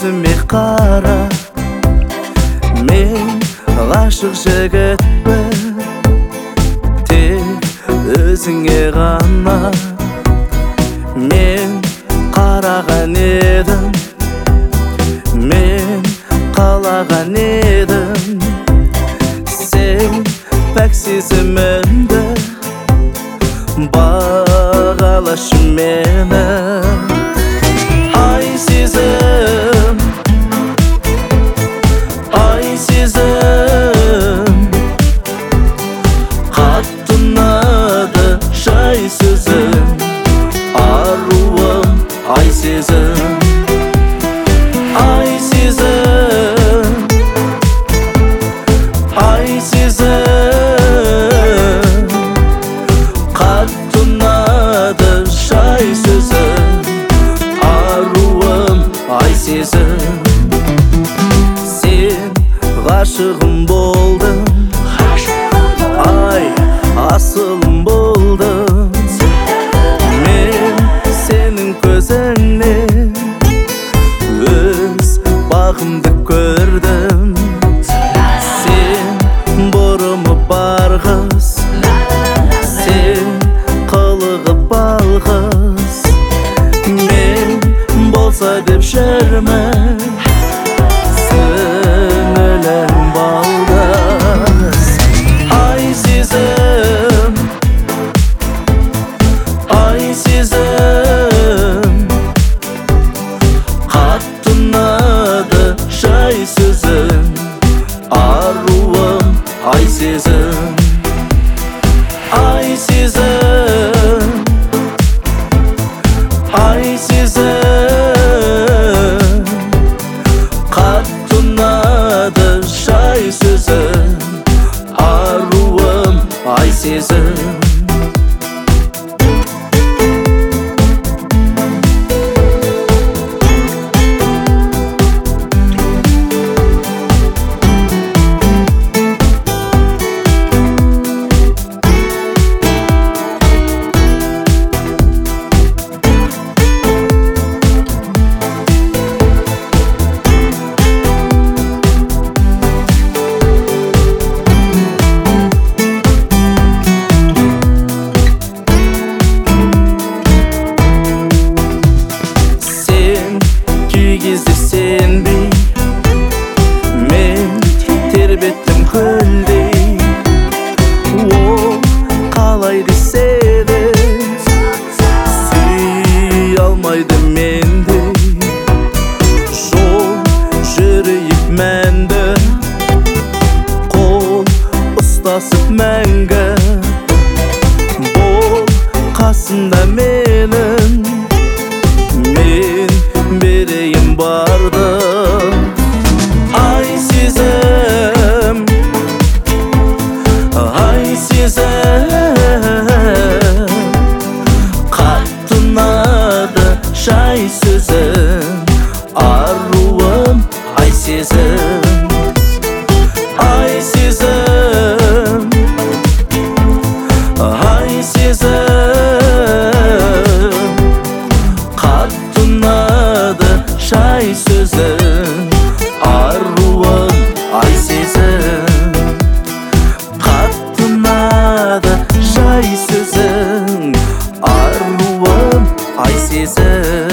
көзіме қара, мен ғашық жігітпін, тек өзіңе ғана. Мен қараған едім, мен қалаған едім, сен пәк сезімімді бағалашы мені. Ай сезім, ай сезім, қатты ұнады жай сөзің, аруым ай сезім. Ай сезім, ай сезім, қатты ұнады жай сөзің, аруым ай сезім. Сен ғашығым болдың, ай асылым болдың, мен сенің көзіңнен өз бағымды көрдім. Сен бұрымы бар қыз, сен қылығы балғыз, мен болса деп жүрмін сіңілім балдыз. Ай сезім, ай сезім, қатты ұнады жай сөзің, аруым ай сезім. Ай сезім, ай сезім, қатты ұнады жай сөзің, аруым ай сезім. Кезде сенбей, мен тербеттім көлдей. Ол қалай десе де сүй алмайды мендей. Жол жүрейік мәнді, қол ұстасып мәңгі, бол қасымда менің, мен берейін барды. Ай сезім, ай сезім, қатты ұнады жай сөзің, аруым ай сезім. Ай сезім, ай сезім, қатты ұнады жай сөзің, аруым ай сезім. Қатты ұнады жай сөзің, аруым ай сезім.